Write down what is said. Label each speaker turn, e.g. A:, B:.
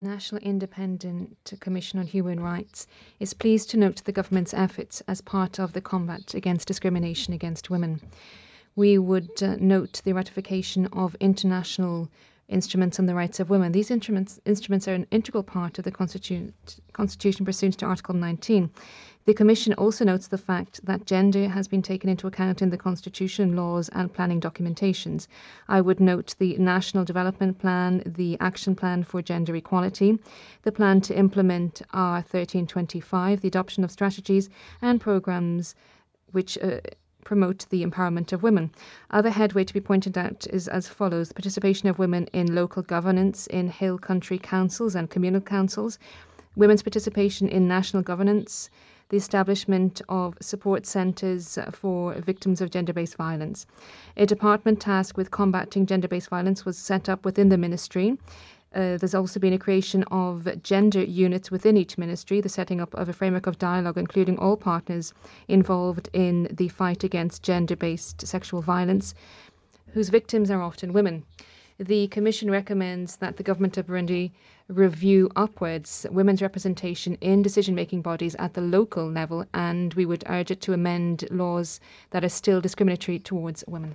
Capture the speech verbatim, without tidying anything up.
A: National Independent Commission on Human Rights is pleased to note the government's efforts as part of the combat against discrimination against women. We would uh, note the ratification of international instruments on the rights of women. These instruments, instruments are an integral part of the Constitu- Constitution pursuant to Article nineteen. The Commission also notes the fact that gender has been taken into account in the Constitution, laws and planning documentations. I would note the National Development Plan, the Action Plan for Gender Equality, the plan to implement R thirteen twenty-five, the adoption of strategies and programmes which uh, promote the empowerment of women. Other headway to be pointed out is as follows: the participation of women in local governance, in hill country councils and communal councils, women's participation in national governance, the establishment of support centres for victims of gender-based violence. A department tasked with combating gender-based violence was set up within the ministry. Uh, there's also been a creation of gender units within each ministry, the setting up of a framework of dialogue including all partners involved in the fight against gender-based sexual violence, whose victims are often women. The Commission recommends that the Government of Burundi review upwards women's representation in decision-making bodies at the local level, and we would urge it to amend laws that are still discriminatory towards women.